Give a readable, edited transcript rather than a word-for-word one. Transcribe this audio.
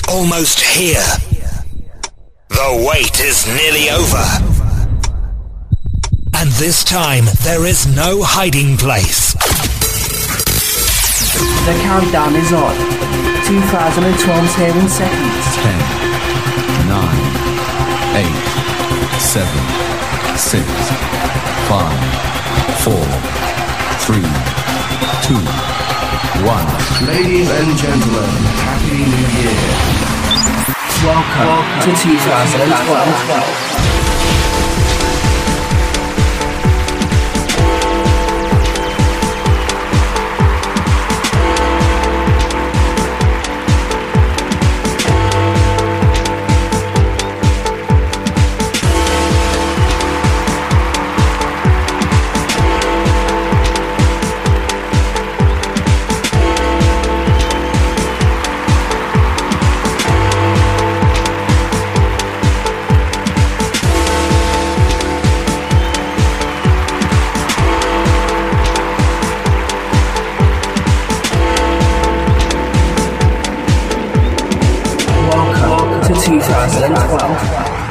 almost here. The wait is nearly over. And this time, there is no hiding place. The countdown is on. 2012's here in seconds. 10, 9, 8, 7, 6, 5, 4, 3, 2, 1. Ladies and gentlemen, Happy New Year. Welcome to 2012. Welcome to 2012.